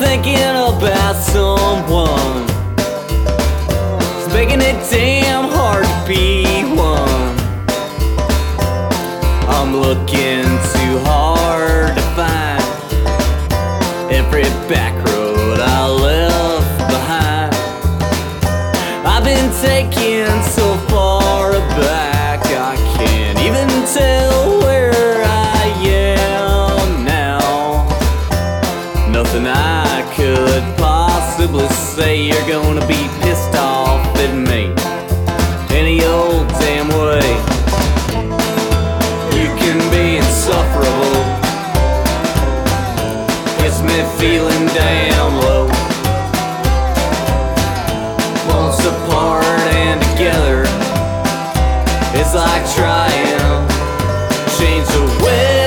thinking about someone. It's making it damn hard to be one. I'm looking too hard to find every back road I left behind. I've been taken so far back I can't even tell where I am now. Nothing I could possibly say. You're gonna be pissed off at me any old damn way. You can be insufferable, gets me feeling damn low. Once apart and together, it's like trying to change the weather.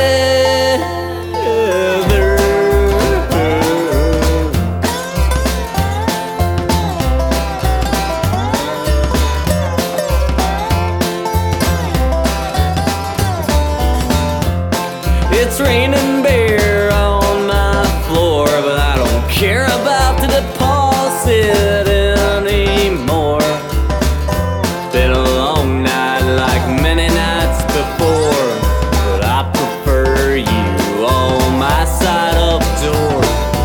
It's raining beer on my floor, but I don't care about the deposit anymore. Been a long night like many nights before, but I prefer you on my side of the door.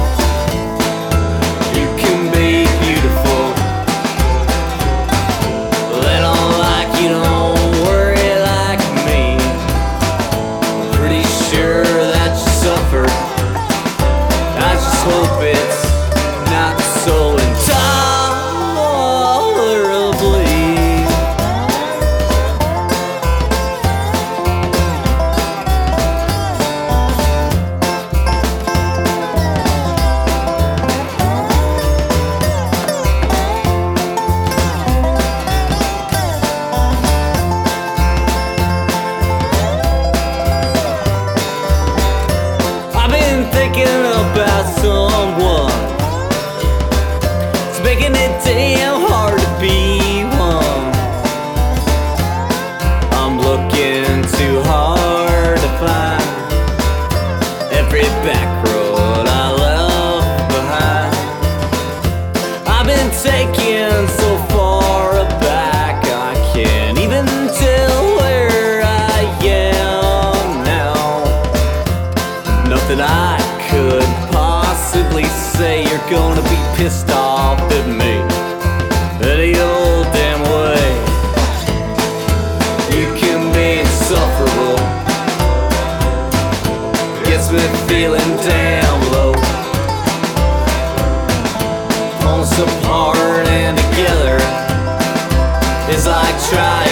You can be beautiful, let on like you don't worry like me. Pretty sure that you suffered, I just hope it's not so intolerably. I've been thinking about someone. It's making it damn hard to be one. I'm looking too hard to find every back road I left behind. I've been taken so far back I can't even tell where I am now. Nothing I could possibly say. You're gonna be pissed off at me any old damn way. You can be insufferable, gets me feeling damn low. Once apart and together, it's like trying